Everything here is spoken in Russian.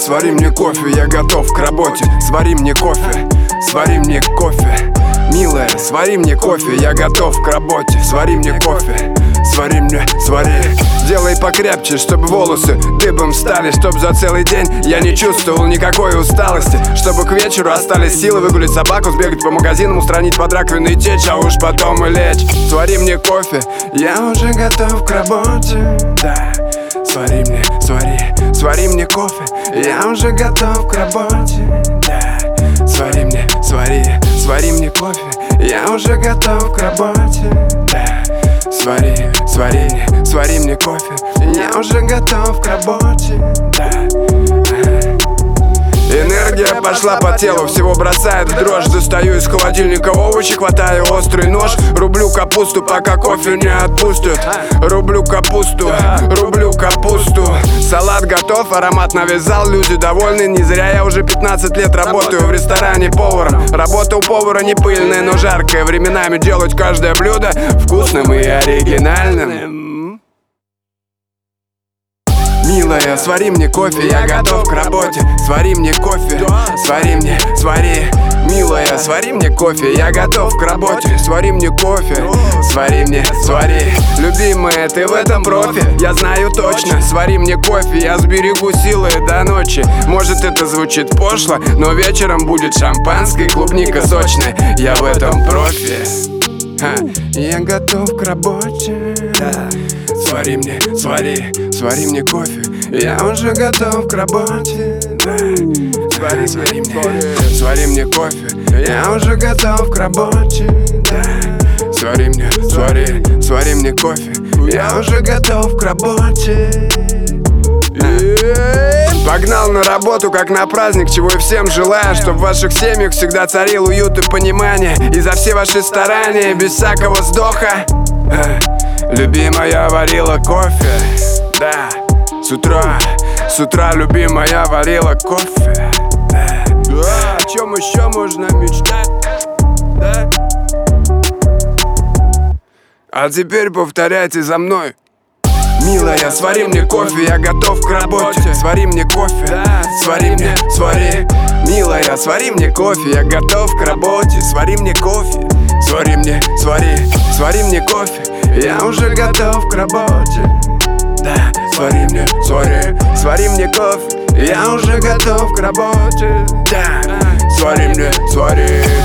свари мне кофе, я готов к работе. Свари мне кофе, свари мне кофе. Милая, свари мне кофе, я готов к работе. Свари мне кофе, свари мне, свари. Делай покрепче, чтобы волосы дыбом стали, чтоб за целый день я не чувствовал никакой усталости, чтобы к вечеру остались силы выгулить собаку, сбегать по магазинам, устранить под раковиной течь, а уж потом и лечь. Свари мне кофе, я уже готов к работе. Да, свари мне, свари мне кофе, я уже готов к работе. Да, свари мне, свари мне кофе, я уже готов к работе. Да, свари мне кофе, я уже готов к работе. Да. Энергия пошла по телу, всего бросает в дрожь. Достаю из холодильника овощи, хватаю острый нож. Рублю капусту, пока кофе не отпустят. Рублю капусту. Салат готов, аромат навязал, люди довольны. Не зря я уже 15 лет работаю в ресторане поваром. Работа у повара не пыльная, но жаркая. Временами делать каждое блюдо вкусным и оригинальным. Милая, свари мне кофе, я готов к работе. Свари мне кофе, свари мне, свари. Милая, свари мне кофе, я готов к работе. Свари мне кофе, свари мне, свари. Любимая, ты в этом профи, я знаю точно. Свари мне кофе, я сберегу силы до ночи. Может это звучит пошло, но вечером будет шампанское, клубника сочная. Я в этом профи. Я готов к работе. Свари мне, свари мне кофе, я уже готов к работе. Свари мне кофе, я уже готов к работе. Свари мне кофе, я уже готов к работе. Погнал на работу, как на праздник, чего и всем желаю. Чтоб в ваших семьях всегда царил уют и понимание. И за все ваши старания, без всякого вздоха. Любимая варила кофе, да. С утра любимая варила кофе, да. О чем еще можно мечтать, да? А теперь повторяйте за мной. Милая, свари мне кофе, я готов к работе. Свари мне кофе, свари мне, свари. Милая, свари мне кофе, я готов к работе. Свари мне кофе, свари мне, свари мне кофе, я уже готов к работе. Да, свари мне кофе, я уже готов к работе. Да, свари мне, свари.